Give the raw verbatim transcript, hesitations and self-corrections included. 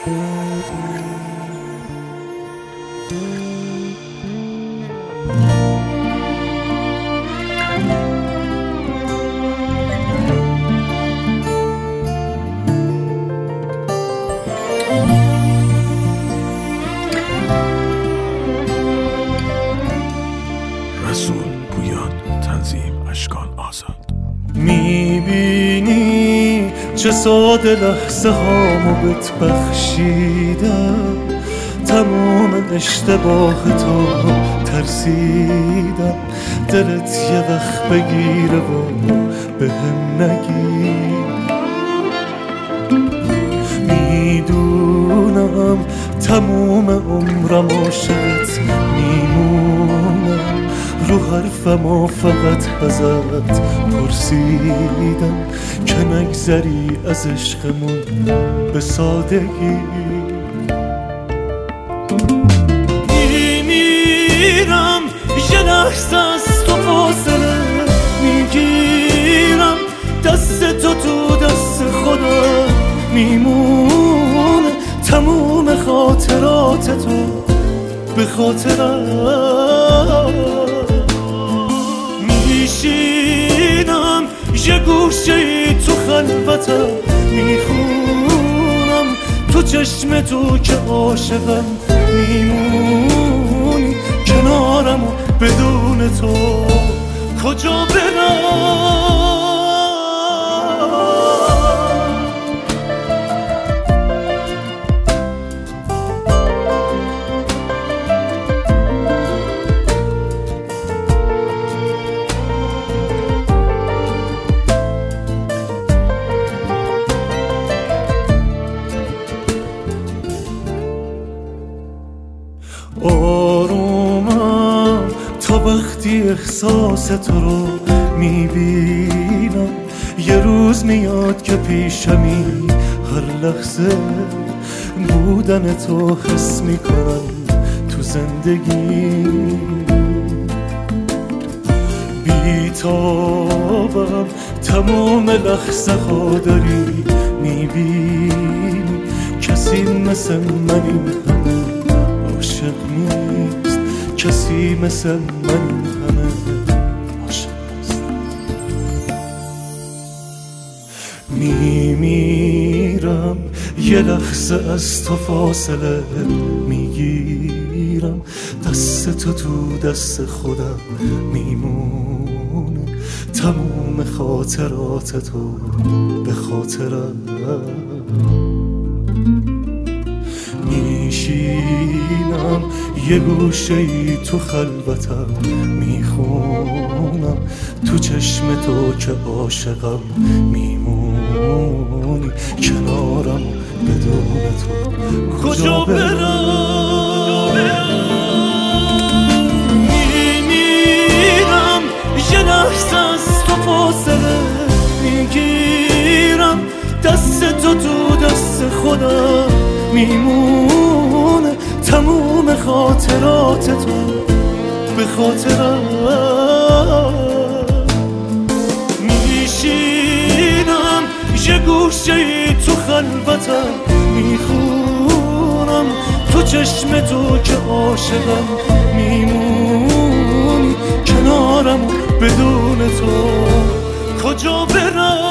رسول پویان، تنظیم اشکان آزاد. میبینی چه ساده لحظه هامو بهت بخشیدم، تمام اشتباه تو ترسیدم دلت یه وقت بگیره و به هم نگی. میدونم تموم عمرم عاشقت میمونم، رو حرفم فقط ازت پرسیدم که نگذری از عشقمون به سادگی. میمیرم یه لحظه از تو فاصله میگیرم، دست تو تو دست خودم میمونه، تموم خاطرات تو به خاطرم. میشینم یه گوشه ای تو خلوتم میخونم، تو چشم تو که عاشقم میمونی، کنارم و بدون تو کجا برم. آرومم تا وقتی احساس تو رو میبینم، یه روز میاد که پیشمی هر لحظه بودن تو حس میکنم تو زندگی. بیتابم تمام لحظه ها داری میبینی، کسی مثل من این همه عاشق نیست، کسی مثل من این همه عاشق نیست. میمیرم یه لحظه از تو فاصله میگیرم، دست تو تو دست خودم میمونه، تموم خاطرات تو به خاطرم. میشینم یه گوشه ای تو خلوتم میخونم، تو چشم تو که عاشقم میمونی، کنارم بدون تو کجا برم. میمیرم یه لحظه از تو فاصله میگیرم، دست تو تو دست خودم میمونه، تموم خاطرات تو به خاطرم. میشینم یه گوشه ای تو خلوتم میخونم، تو چشم تو که عاشقم میمونی، کنارم بدون تو کجا برم.